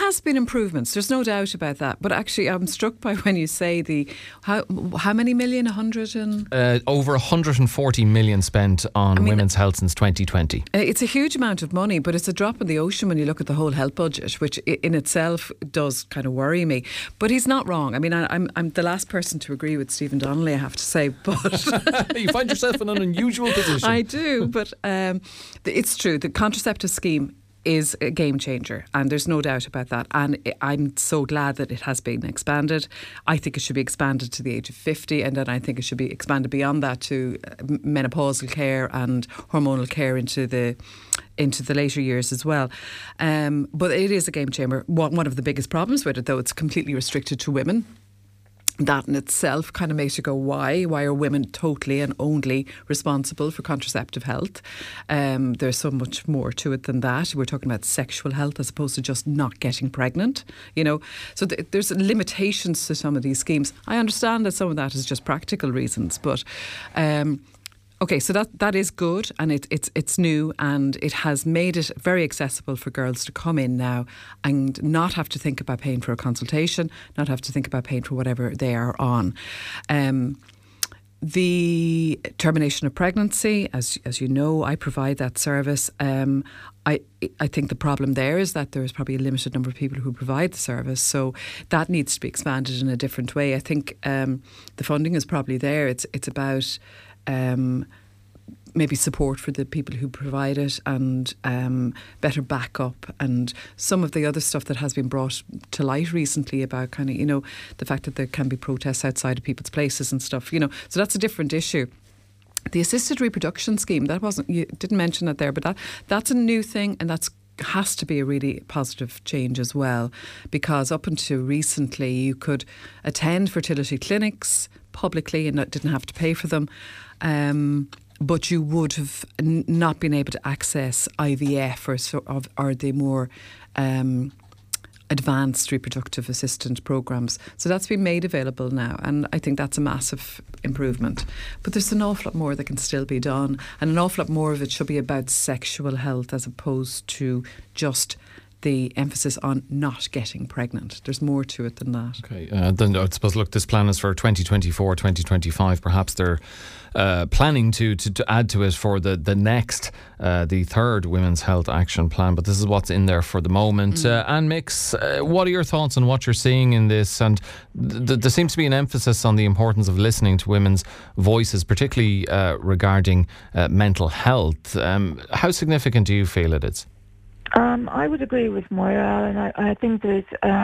has been improvements. There's no doubt about that. But actually, I'm struck by when you say how many million? 100 and over 140 million spent on women's health since 2020. It's a huge amount of money, but it's a drop in the ocean when you look at the whole health budget, which in itself does kind of worry me. But he's not wrong. I mean, I'm the last person to agree with Stephen Donnelly, I have to say. But you find yourself in an unusual position. I do, but it's true. The contraceptive scheme is a game changer, and there's no doubt about that, and I'm so glad that it has been expanded. I think it should be expanded to the age of 50, and then I think it should be expanded beyond that to menopausal care and hormonal care into the later years as well. But it is a game changer. One of the biggest problems with it, though, it's completely restricted to women. That in itself kind of makes you go, why? Why are women totally and only responsible for contraceptive health? There's so much more to it than that. We're talking about sexual health as opposed to just not getting pregnant, you know. So there's limitations to some of these schemes. I understand that some of that is just practical reasons, but okay, so that is good, and it's new, and it has made it very accessible for girls to come in now and not have to think about paying for a consultation, not have to think about paying for whatever they are on. The termination of pregnancy, as you know, I provide that service. I think the problem there is that there is probably a limited number of people who provide the service, so that needs to be expanded in a different way. I think the funding is probably there. It's about maybe support for the people who provide it, and better backup, and some of the other stuff that has been brought to light recently about kind of, you know, the fact that there can be protests outside of people's places and stuff, you know, so that's a different issue. The assisted reproduction scheme, you didn't mention that there, but that's a new thing, and that's has to be a really positive change as well, because up until recently you could attend fertility clinics publicly and didn't have to pay for them, but you would have not been able to access IVF or the more advanced reproductive assistant programs. So that's been made available now, and I think that's a massive improvement. But there's an awful lot more that can still be done, and an awful lot more of it should be about sexual health as opposed to just the emphasis on not getting pregnant. There's more to it than that. Okay, then I suppose, look, this plan is for 2024, 2025. Perhaps they're planning to add to it for the next, the third Women's Health Action Plan, but this is what's in there for the moment. Anne Mix, what are your thoughts on what you're seeing in this? And there seems to be an emphasis on the importance of listening to women's voices, particularly regarding mental health. How significant do you feel it is? I would agree with Moira, and I think there's,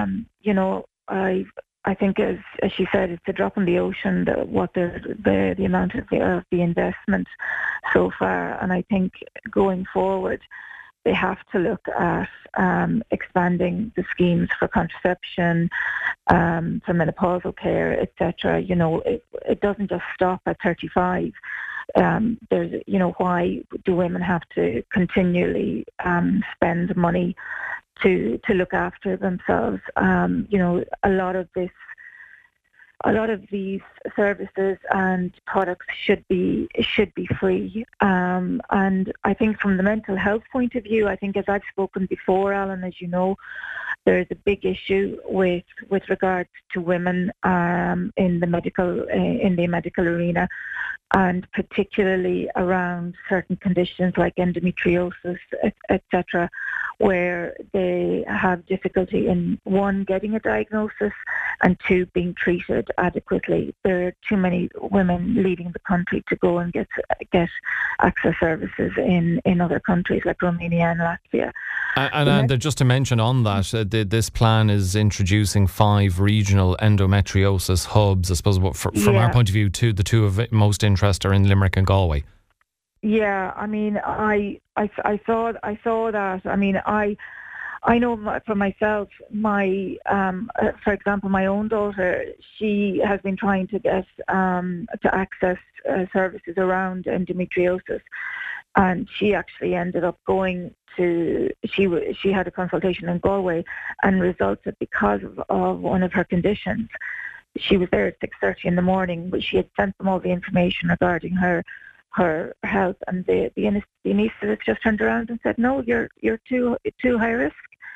I think as she said, it's a drop in the ocean, the amount of the investment so far, and I think going forward they have to look at expanding the schemes for contraception, for menopausal care, etc. You know, it doesn't just stop at 35. There's, you know, why do women have to continually spend money to look after themselves? You know, a lot of these services and products should be free. And I think from the mental health point of view, I think, as I've spoken before, Alan, as you know, there is a big issue with regards to women in the medical arena, and particularly around certain conditions like endometriosis, etc., where they have difficulty in, one, getting a diagnosis, and two, being treated adequately. There are too many women leaving the country to go and get access services in other countries like Romania and Latvia. And just to mention on that, this plan is introducing 5 regional endometriosis hubs. I suppose from our point of view, the two of most interest are in Limerick and Galway. Yeah, I mean, I saw that. I mean, I know for myself, for example, my own daughter, she has been trying to get to access services around endometriosis, and she actually ended up going to, she had a consultation in Galway, and results that because of one of her conditions, she was there at 6:30 in the morning, but she had sent them all the information regarding her health, and the anaesthetist just turned around and said, no, you're too high risk.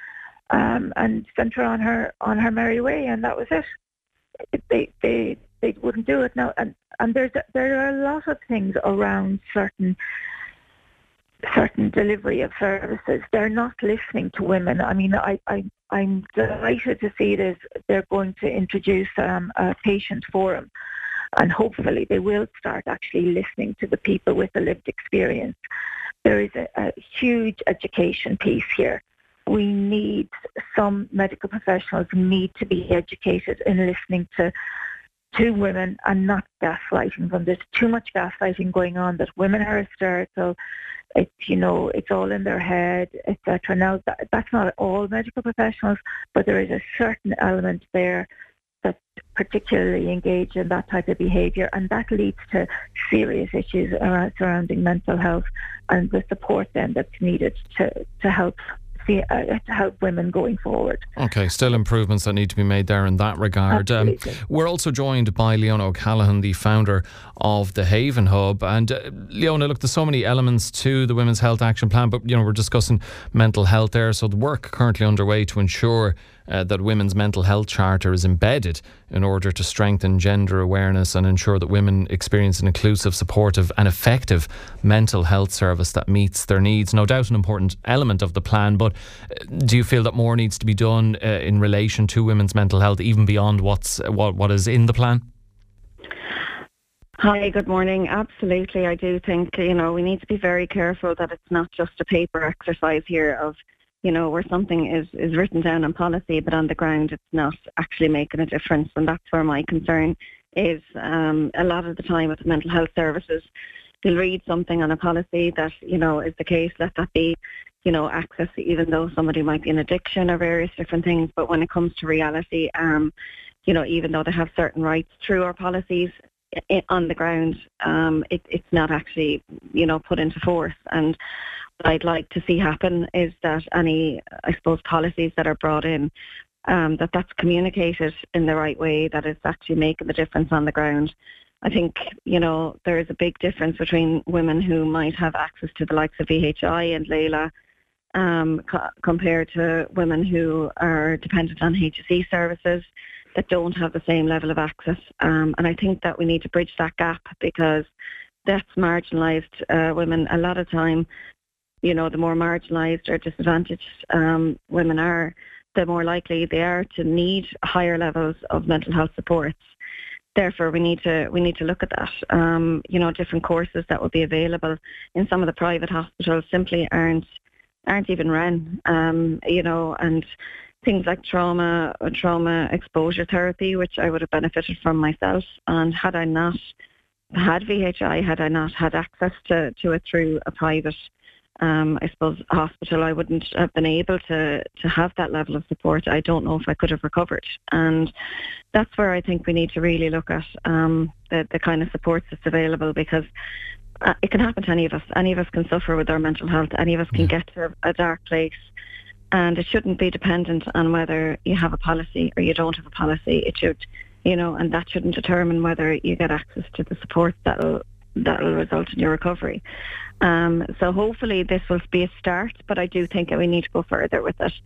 and sent her on her merry way, and that was it. They wouldn't do it now, and there are a lot of things around certain delivery of services. They're not listening to women. I mean, I'm delighted to see they're going to introduce a patient forum, and hopefully they will start actually listening to the people with the lived experience. There is a huge education piece here. We need some medical professionals need to be educated in listening to women and not gaslighting them. There's too much gaslighting going on, that women are hysterical. It's all in their head, etc. Now, that's not all medical professionals, but there is a certain element there that particularly engage in that type of behaviour, and that leads to serious issues surrounding mental health and the support then that's needed to help women going forward. Okay, still improvements that need to be made there in that regard. We're also joined by Leona O'Callaghan, the founder of the Haven Hub. And Leona, look, there's so many elements to the Women's Health Action Plan, but we're discussing mental health there. So the work currently underway to ensure that Women's Mental Health Charter is embedded in order to strengthen gender awareness and ensure that women experience an inclusive, supportive and effective mental health service that meets their needs. No doubt an important element of the plan, but do you feel that more needs to be done in relation to women's mental health, even beyond what is in the plan? Hi, good morning. Absolutely. I do think, we need to be very careful that it's not just a paper exercise here of where something is written down on policy, but on the ground it's not actually making a difference. And that's where my concern is. A lot of the time with mental health services, you'll read something on a policy that, is the case, let that be, access, even though somebody might be in addiction or various different things. But when it comes to reality, even though they have certain rights through our policies, on the ground, it's not actually, put into force. And what I'd like to see happen is that any, policies that are brought in, that's communicated in the right way, that it's actually making the difference on the ground. I think, there is a big difference between women who might have access to the likes of VHI and Layla compared to women who are dependent on HSE services that don't have the same level of access. And I think that we need to bridge that gap, because that's marginalised women a lot of time. The more marginalised or disadvantaged women are, the more likely they are to need higher levels of mental health supports. Therefore, we need to look at that. Different courses that will be available in some of the private hospitals simply aren't even run. And things like trauma exposure therapy, which I would have benefited from myself. And had I not had VHI, had I not had access to it through a private hospital, I wouldn't have been able to have that level of support. I don't know if I could have recovered. And that's where I think we need to really look at the kind of supports that's available, because it can happen to any of us. Any of us can suffer with our mental health. Any of us can get to a dark place. And it shouldn't be dependent on whether you have a policy or you don't have a policy. It should, and that shouldn't determine whether you get access to the support that'll result in your recovery. So hopefully this will be a start, but I do think that we need to go further with it.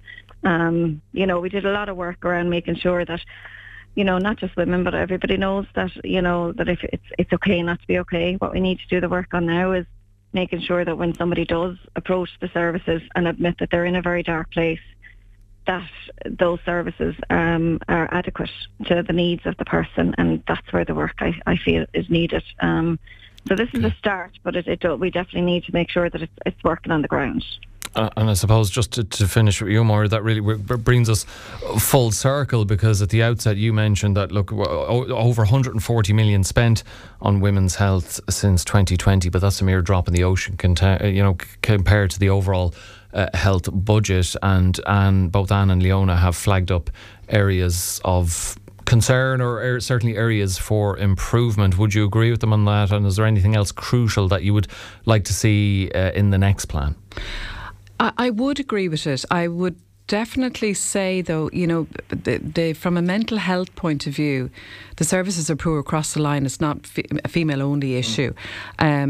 We did a lot of work around making sure that, not just women, but everybody knows that, that if it's okay not to be okay. What we need to do the work on now is making sure that when somebody does approach the services and admit that they're in a very dark place, that those services are adequate to the needs of the person, and that's where the work I feel is needed. So this is a start, but we definitely need to make sure that it's working on the ground. And I suppose just to finish with you, Maura, that really brings us full circle, because at the outset you mentioned that, look, over 140 million spent on women's health since 2020, but that's a mere drop in the ocean, compared to the overall health budget. And both Anne and Leona have flagged up areas of concern or certainly areas for improvement. Would you agree with them on that? And is there anything else crucial that you would like to see in the next plan? I would agree with it. I would definitely say, though, from a mental health point of view, the services are poor across the line. It's not a female-only issue.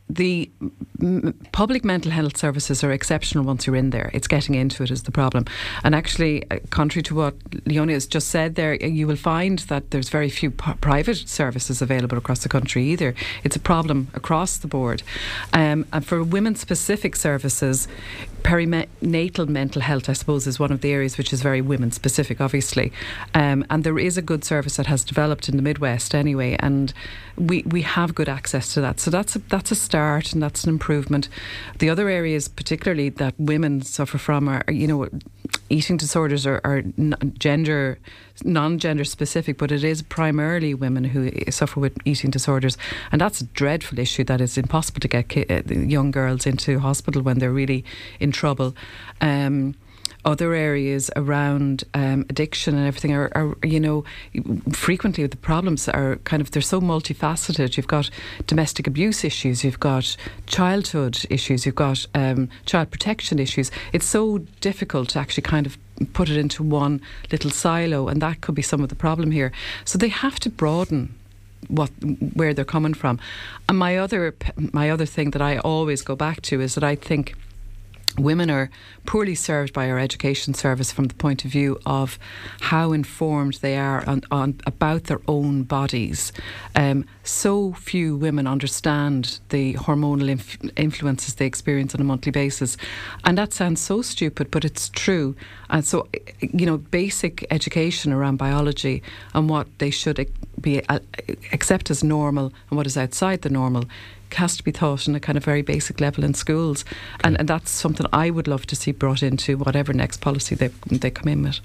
the public mental health services are exceptional once you're in there. It's getting into it is the problem. And actually, contrary to what Leonie has just said there, you will find that there's very few private services available across the country either. It's a problem across the board. And for women-specific services, perinatal mental health, I suppose, is one of the areas which is very women-specific, obviously. And there is a good service that has developed in the Midwest anyway, and we have good access to that. So that's a start, and that's an improvement. The other areas, particularly that women suffer from, are eating disorders are non-gender specific, but it is primarily women who suffer with eating disorders, and that's a dreadful issue. That is impossible to get young girls into hospital when they're really in trouble. Other areas around addiction and everything are frequently the problems are they're so multifaceted. You've got domestic abuse issues, you've got childhood issues, you've got child protection issues. It's so difficult to actually put it into one little silo, and that could be some of the problem here. So they have to broaden where they're coming from. And my other thing that I always go back to is that I think women are poorly served by our education service from the point of view of how informed they are about their own bodies. So few women understand the hormonal influences they experience on a monthly basis. And that sounds so stupid, but it's true. And so, basic education around biology and what they should be accept as normal and what is outside the normal has to be taught on a very basic level in schools. And that's something I would love to see brought into whatever next policy they come in with.